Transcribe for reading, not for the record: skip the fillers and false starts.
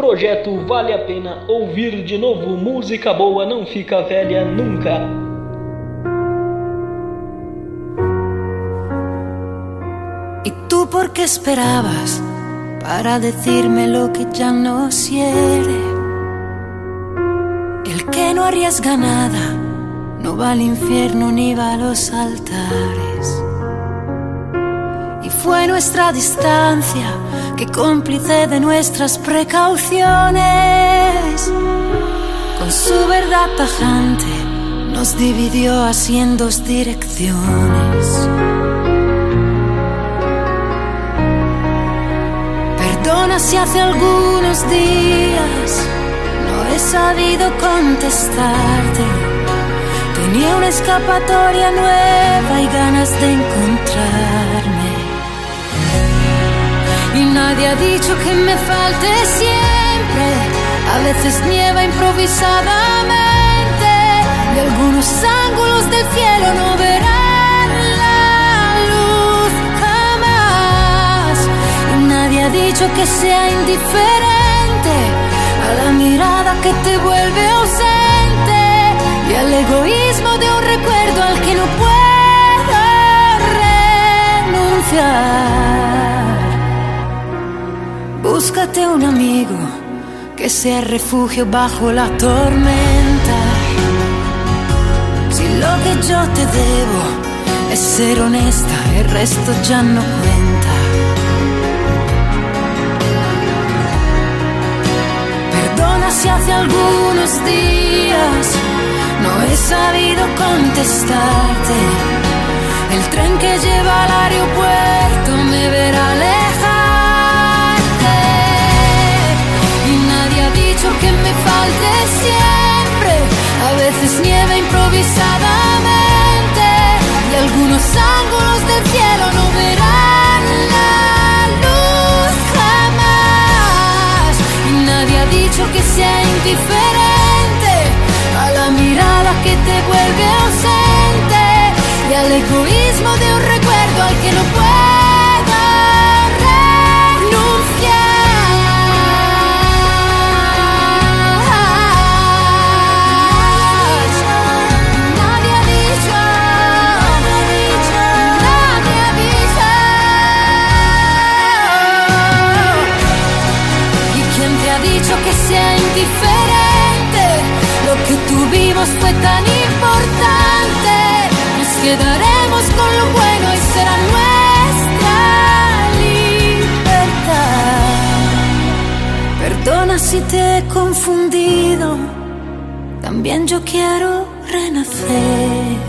Projeto Vale a Pena Ouvir de Novo. Música boa não fica velha nunca. ¿Y tú por qué esperabas para decirme lo que ya no quiere? El que no arriesga nada no va al infierno ni va a los altares. Y fue nuestra distancia que cómplice de nuestras precauciones, con su verdad tajante nos dividió así en dos direcciones. Perdona si hace algunos días no he sabido contestarte. Tenía una escapatoria nueva y ganas de encontrarme. Y nadie ha dicho que me falte siempre. A veces nieva improvisadamente y algunos ángulos del cielo no verán la luz jamás. Y nadie ha dicho que sea indiferente a la mirada que te vuelve ausente y al egoísmo de un recuerdo al que no puedo renunciar. Búscate un amigo que sea refugio bajo la tormenta. Si lo que yo te debo es ser honesta, el resto ya no cuenta. Perdona si hace algunos días no he sabido contestarte. El tren que lleva al aeropuerto me verá alejarte. Y nadie ha dicho que me falte siempre. A veces nieva improvisadamente y algunos ángulos del cielo no verán la luz jamás. Y nadie ha dicho que sea indiferente a la mirada que te vuelve ausente y al egoísmo de un recuerdo al que no puedo que sea indiferente. Lo que tuvimos fue tan importante. Nos quedaremos con lo bueno y será nuestra libertad. Perdona si te he confundido. También yo quiero renacer.